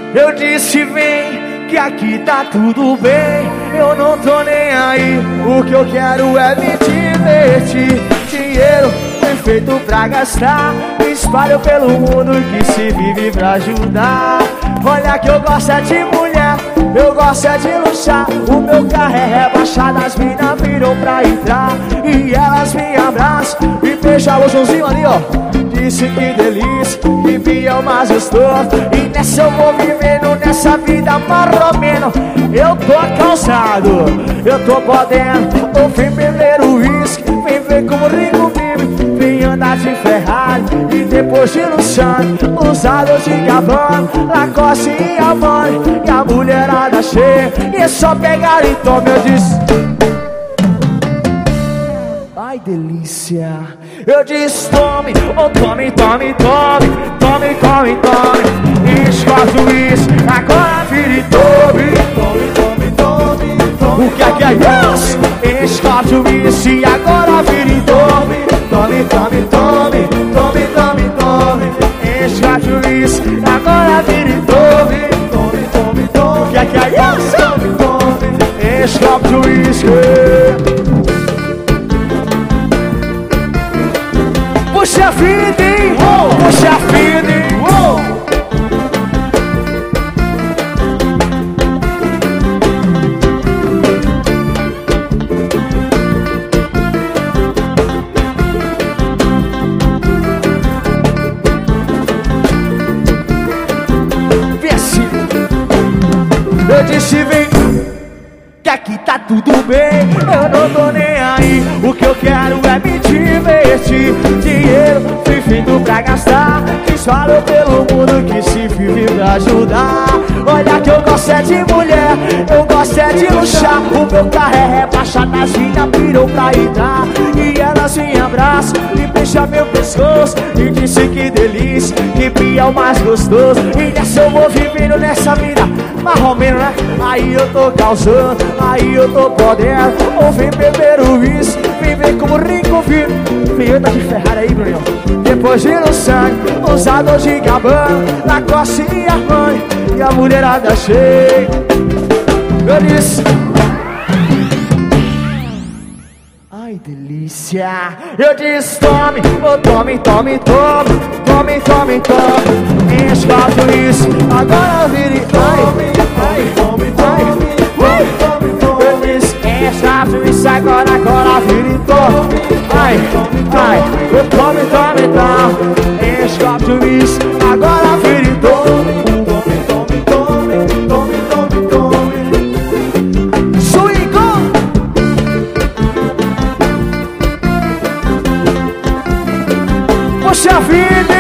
Eu disse vem, que aqui tá tudo bem. Eu não tô nem aí, o que eu quero é me divertir. Dinheiro foi feito pra gastar, me espalho pelo mundo que se vive pra ajudar. Olha que eu gosto é de mulher, eu gosto é de luxar. O meu carro é rebaixado, as minas viram pra entrar e elas me abraçam, me beijam o Joãozinho ali, ó. Disse que delícia, que vinha o mais gostoso. E nessa eu vou vivendo, nessa vida marromeno. Eu tô cansado, eu tô podendo. Ou vem beber o uísque, vem ver como o rico vive. Vem andar de Ferrari e depois de Luciano, usados de Gabbana, Lacoste e Havana. E a mulherada cheia, e é só pegar e tome. Eu disse ai delícia, eu disse tome, oh tome, tome, tome, tome, come, tome. Escorto isso, agora vire tome, tome, tome, tome, tome. O que é isso? Escorto isso e agora vire tome, tome, tome, tome, tome, tome, tome. Escorto isso, agora vire tome, tome, tome, tome. O que é isso? Tome, tome. Escorto isso. Puxa a vida, hein? Puxa a vida, hein? Vem assim. Eu disse vem, que aqui tá tudo bem. Eu não tô nem aí, o que eu quero é me divertir. Dinheiro fui feito pra gastar, que espalho pelo mundo que se vive pra ajudar. Olha que eu gosto é de mulher, eu gosto é de luxar. O meu carro é rebaixado, as minas piram pra entrar e elas me abraçam, me beijam meu pescoço e disse que delícia, que pia é o mais gostoso. E nessa eu vou vivendo nessa vida marromeno, né? Aí eu tô causando, aí eu tô podendo. Ou vem beber o uísque, vem ver como rico vive. Vem andar de Ferrari aí, Bruninho. Depois de no sangue, usado de Gabbana, Lacoste e Havana. E a mulherada cheia. Eu disse ai delícia, eu disse tome, oh tome, tome, tome, tome, tome, tome. Escorto isso, agora vire tome, tome, tome, tome, tome, tome. Eu disse escorto isso, agora vire tome. Ai, ai, oh tome, tome, tome. Escorto isso, agora vire tome. Puxa a vida.